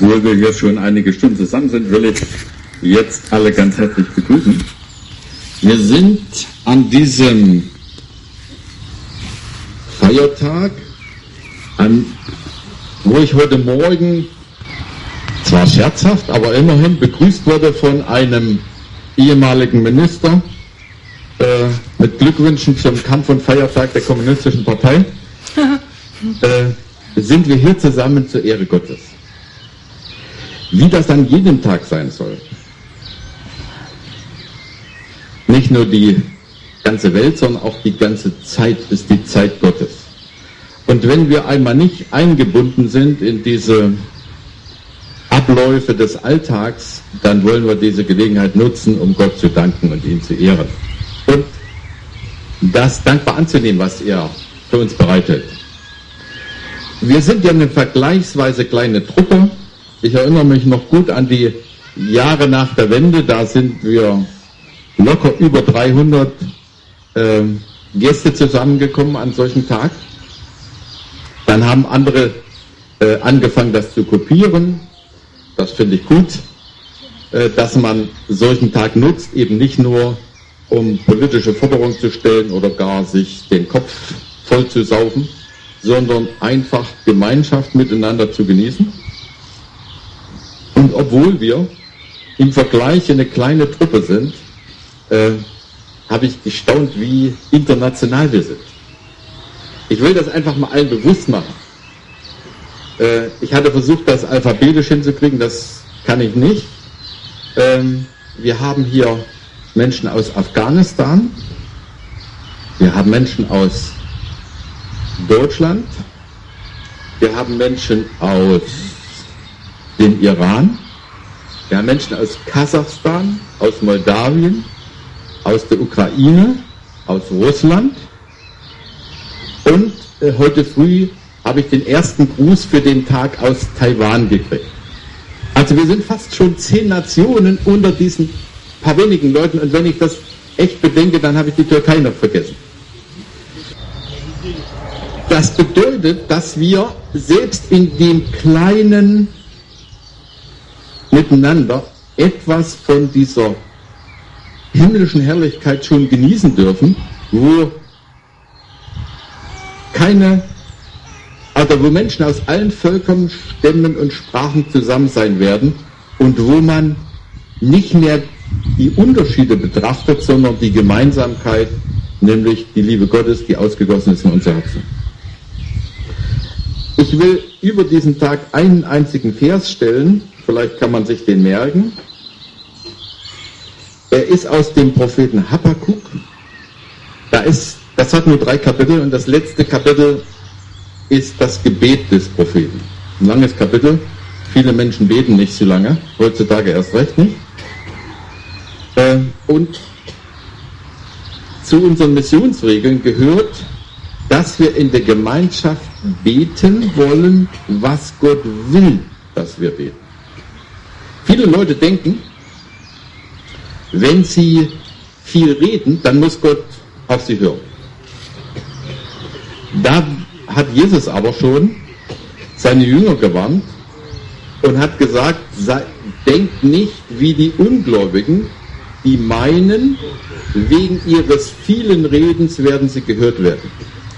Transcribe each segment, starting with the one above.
Obwohl wir hier schon einige Stunden zusammen sind, will ich jetzt alle ganz herzlich begrüßen. Wir sind an diesem Feiertag, wo ich heute Morgen zwar scherzhaft, aber immerhin begrüßt wurde von einem ehemaligen Minister mit Glückwünschen zum Kampf- und Feiertag der Kommunistischen Partei, sind wir hier zusammen zur Ehre Gottes. Wie das an jedem Tag sein soll. Nicht nur die ganze Welt, sondern auch die ganze Zeit ist die Zeit Gottes. Und wenn wir einmal nicht eingebunden sind in diese Abläufe des Alltags, dann wollen wir diese Gelegenheit nutzen, um Gott zu danken und ihn zu ehren. Und das dankbar anzunehmen, was er für uns bereitet. Wir sind ja eine vergleichsweise kleine Truppe. Ich erinnere mich noch gut an die Jahre nach der Wende. Da sind wir locker über 300 Gäste zusammengekommen an solchen Tag. Dann haben andere angefangen, das zu kopieren. Das finde ich gut, dass man solchen Tag nutzt, eben nicht nur um politische Forderungen zu stellen oder gar sich den Kopf voll zu saufen, sondern einfach Gemeinschaft miteinander zu genießen. Und obwohl wir im Vergleich eine kleine Truppe sind, habe ich gestaunt, wie international wir sind. Ich will das einfach mal allen bewusst machen. Ich hatte versucht, das alphabetisch hinzukriegen, das kann ich nicht. Wir haben hier Menschen aus Afghanistan, wir haben Menschen aus Deutschland, wir haben Menschen aus dem Iran, wir haben Menschen aus Kasachstan, aus Moldawien, aus der Ukraine, aus Russland und heute früh habe ich den ersten Gruß für den Tag aus Taiwan gekriegt. Also wir sind fast schon 10 Nationen unter diesen paar wenigen Leuten und wenn ich das echt bedenke, dann habe ich die Türkei noch vergessen. Das bedeutet, dass wir selbst in dem kleinen Miteinander etwas von dieser himmlischen Herrlichkeit schon genießen dürfen, wo wo Menschen aus allen Völkern, Stämmen und Sprachen zusammen sein werden und wo man nicht mehr die Unterschiede betrachtet, sondern die Gemeinsamkeit, nämlich die Liebe Gottes, die ausgegossen ist in unser Herzen. Ich will über diesen Tag einen einzigen Vers stellen, vielleicht kann man sich den merken. Er ist aus dem Propheten Habakkuk. Das hat nur 3 Kapitel und das letzte Kapitel ist das Gebet des Propheten. Ein langes Kapitel. Viele Menschen beten nicht so lange, heutzutage erst recht nicht. Und zu unseren Missionsregeln gehört, dass wir in der Gemeinschaft beten wollen, was Gott will, dass wir beten. Viele Leute denken, wenn sie viel reden, dann muss Gott auf sie hören. Da hat Jesus aber schon seine Jünger gewarnt und hat gesagt, denkt nicht wie die Ungläubigen, die meinen, wegen ihres vielen Redens werden sie gehört werden.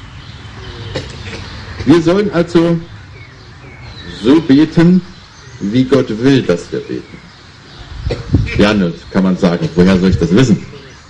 Wir sollen also so beten, wie Gott will, dass wir beten. Ja, nun kann man sagen, woher soll ich das wissen?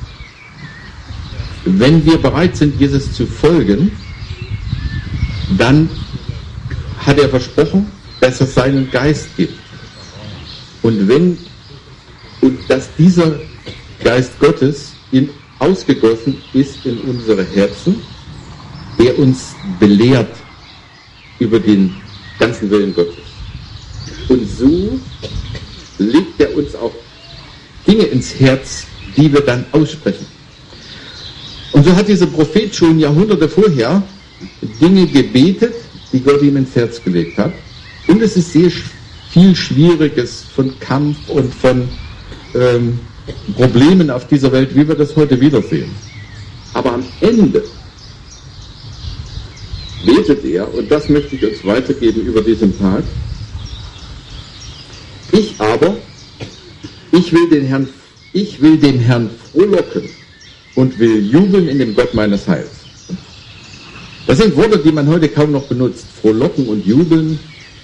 Wenn wir bereit sind, Jesus zu folgen, dann hat er versprochen, dass er seinen Geist gibt. Und dass dieser Geist Gottes ausgegossen ist in unsere Herzen, der uns belehrt über den ganzen Willen Gottes. Und so legt er uns auch Dinge ins Herz, die wir dann aussprechen. Und so hat dieser Prophet schon Jahrhunderte vorher Dinge gebetet, die Gott ihm ins Herz gelegt hat. Und es ist sehr viel Schwieriges von Kampf und von Problemen auf dieser Welt, wie wir das heute wiedersehen. Aber am Ende betet er, und das möchte ich uns weitergeben über diesen Tag, Ich will den Herrn frohlocken und will jubeln in dem Gott meines Heils. Das sind Worte, die man heute kaum noch benutzt. Frohlocken und jubeln.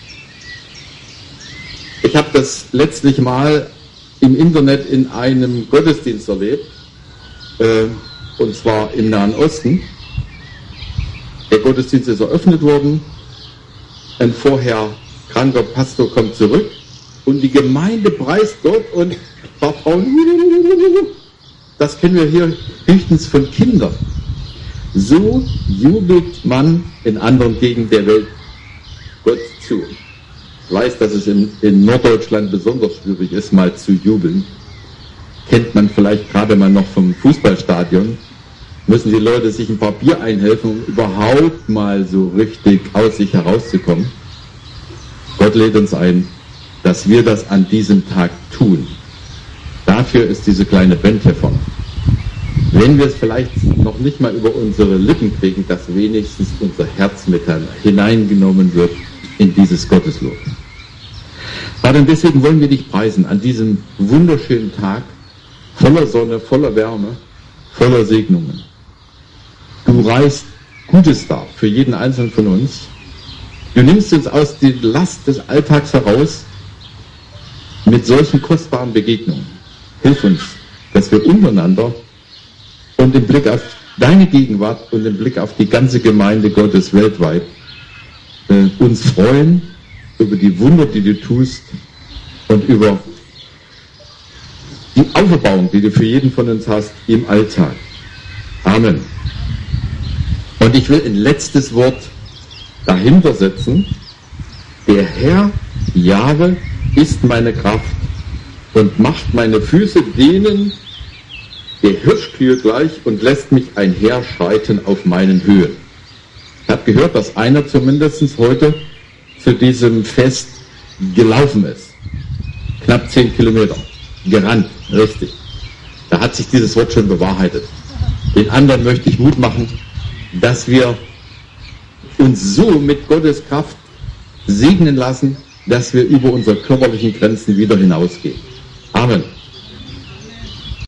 Ich habe das letztlich mal im Internet in einem Gottesdienst erlebt, und zwar im Nahen Osten. Der Gottesdienst ist eröffnet worden, ein vorher kranker Pastor kommt zurück und die Gemeinde preist Gott und Frauen. Das kennen wir hier höchstens von Kindern. So jubelt man in anderen Gegenden der Welt Gott zu. Ich weiß, dass es in Norddeutschland besonders schwierig ist, mal zu jubeln. Kennt man vielleicht gerade mal noch vom Fußballstadion. Müssen die Leute sich ein paar Bier einhelfen, um überhaupt mal so richtig aus sich herauszukommen. Gott lädt uns ein, dass wir das an diesem Tag tun. Dafür ist diese kleine Band hier vorne. Wenn wir es vielleicht noch nicht mal über unsere Lippen kriegen, dass wenigstens unser Herz mit hineingenommen wird in dieses Gotteslob. Vater, und deswegen wollen wir dich preisen an diesem wunderschönen Tag, voller Sonne, voller Wärme, voller Segnungen. Du reichst Gutes dar für jeden Einzelnen von uns. Du nimmst uns aus der Last des Alltags heraus mit solchen kostbaren Begegnungen. Hilf uns, dass wir untereinander und im Blick auf deine Gegenwart und im Blick auf die ganze Gemeinde Gottes weltweit uns freuen über die Wunder, die du tust und über die Auferbauung, die du für jeden von uns hast im Alltag. Amen. Und ich will ein letztes Wort dahinter setzen. Der Herr, Jahwe, ist meine Kraft und macht meine Füße denen der Hirschkühe gleich und lässt mich einherschreiten auf meinen Höhen. Ich habe gehört, dass einer zumindest heute zu diesem Fest gelaufen ist. Knapp 10 Kilometer. Gerannt, richtig. Da hat sich dieses Wort schon bewahrheitet. Den anderen möchte ich Mut machen, dass wir uns so mit Gottes Kraft segnen lassen, dass wir über unsere körperlichen Grenzen wieder hinausgehen. Amen.